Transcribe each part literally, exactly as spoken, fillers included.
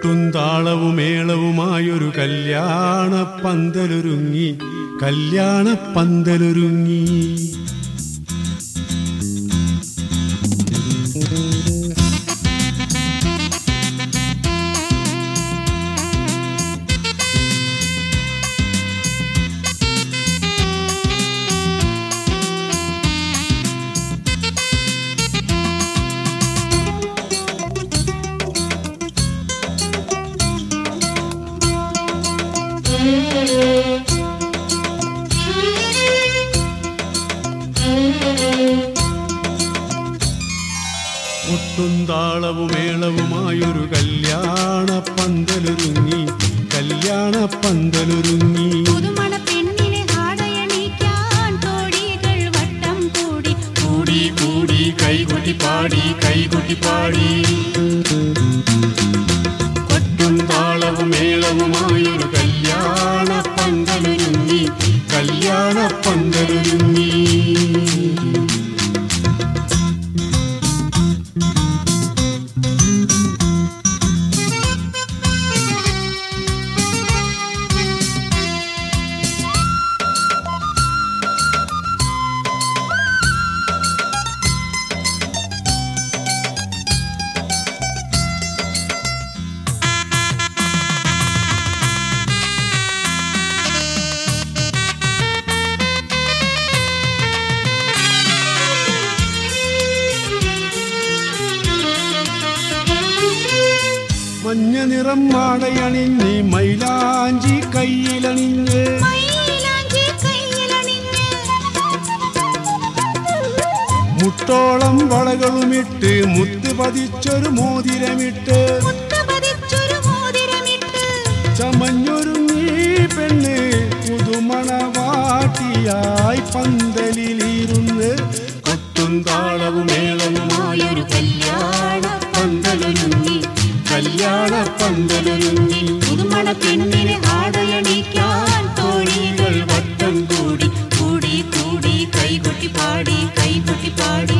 കൊട്ടും താളവും മേളവുമായൊരു കല്യാണ പന്തലൊരുങ്ങി, കല്യാണ പന്തലൊരുങ്ങി. കൊട്ടും താളവും മേളവുമായൊരു കല്യാണ പന്തലൊരുങ്ങി, കല്യാണ പന്തലൊരുങ്ങി. പുതുമണ പെണ്ണിനെ ആടയണിക്കാൻ തോഴികൾ വട്ടം കൂടി, കൂടി കൂടി കൈകൊട്ടി പാടി, കൈകൊട്ടി പാടി. കൊട്ടും താളവും മേളവുമായൊരു കല്യാണ പന്തലൊരുങ്ങി, കല്യാണ പന്തലൊരുങ്ങി. മഞ്ഞ നിറം മാടയണിഞ്ഞ് മൈലാഞ്ചി കയ്യിലണിഞ്ഞ്, മുട്ടോളം വളകളുമിട്ട് മുത്ത് പതിച്ചൊരു മോതിരമിട്ട്, ചമഞ്ഞൊരുങ്ങി പെണ്ണ് പുതുമണവാട്ടിയായി പന്തലിലിരുന്ന്. കൊട്ടും താളവും മേളവുമായൊരു കല്യാണ പന്തലൊരുങ്ങി, കല്യാണ പന്തലൊരുങ്ങി. പുതുമണ പെണ്ണിനെ ആടയണിക്കാൻ തോഴികൾ വട്ടം കൂടി, കൂടി കൂടി കൈകൊട്ടി പാടി, കൈകൊട്ടി പാടി.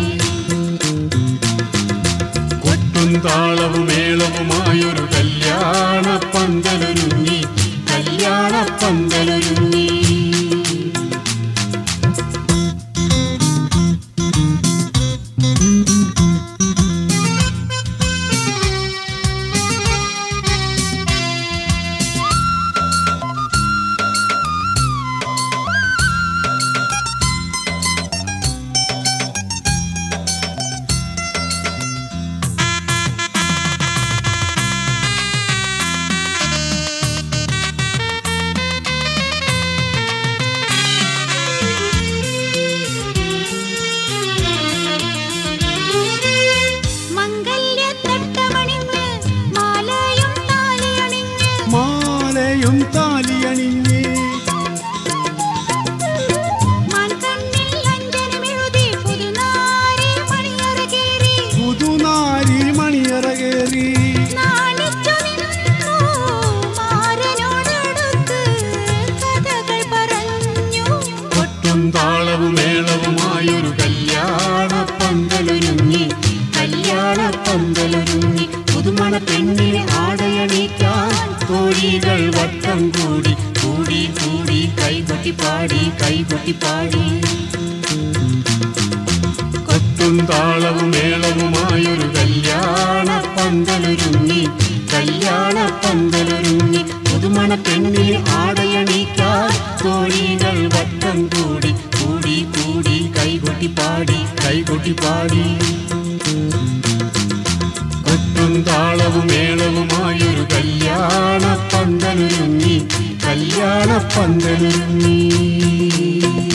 കൊട്ടും താളവും മേളവുമായൊരു കല്യാണ പന്തലൊരുങ്ങി, കല്യാണ പന്തലൊരുങ്ങി. മാലയും താലിയണിഞ്ഞ്, പുതുനാരി മണിയറ കേറി. കൊട്ടും താളവും മേളവുമായൊരു കല്യാണ പന്തലൊരുങ്ങി, കല്യാണ പന്തലൊരുങ്ങി. പുതുമണ പെണ്ണിനെ ആടയണിക്കാൻ തോഴികൾ വട്ടം കൂടി, കൂടി കൂടി കൈകൊട്ടി പാടി, കൈകൊട്ടി പാടി. കൊട്ടും താളവും മേളവുമായൊരു കല്യാണ പന്തലൊരുങ്ങി, കല്യാണ പന്തലൊരുങ്ങി. പുതുമണ പെണ്ണിനെ ആടയണിക്കാൻ തോഴികൾ വട്ടം കൂടി, കൂടി കൂടി കൈകൊട്ടി പാടി, കൈകൊട്ടി പാടി. കൊട്ടും താളവും മേളവുമായൊരു കല്യാണ പന്തലൊരുങ്ങി, കല്യാണ പന്തലൊരുങ്ങി.